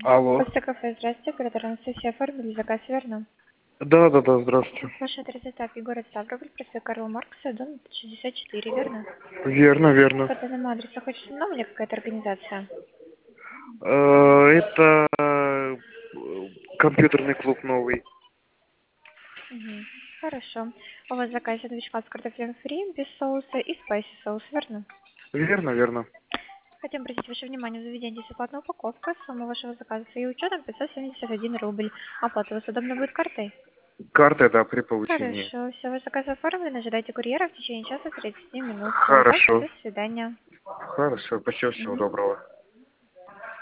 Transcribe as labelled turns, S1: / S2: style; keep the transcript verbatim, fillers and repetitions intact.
S1: Алло.
S2: Коста кафе, здравствуйте, оператор Анастасия, оформили заказ, верно?
S1: Да, да, да, здравствуйте.
S2: Ваш адрес доставки город Ставрополь, проспект Карла Маркса, дом шестьдесят четыре, верно?
S1: Верно, верно.
S2: По данному адресу хочется нам или какая-то организация?
S1: Э, Это э, компьютерный клуб новый.
S2: Угу. Хорошо. У вас заказ сэндвич с картофелем фри, без соуса и спайси соус, верно?
S1: Верно, верно.
S2: Хотим обратить ваше внимание в заведение бесплатная упаковка, сумма вашего заказа с ее учетом пятьсот семьдесят один рубль. Оплата у вас удобно будет картой?
S1: Карта, да, при получении.
S2: Хорошо, все, ваш заказ оформлен, ожидайте курьера в течение часа тридцати минут. Всего доброго,
S1: Хорошо.
S2: до свидания.
S1: Хорошо, спасибо, всего
S2: Мгм.
S1: доброго.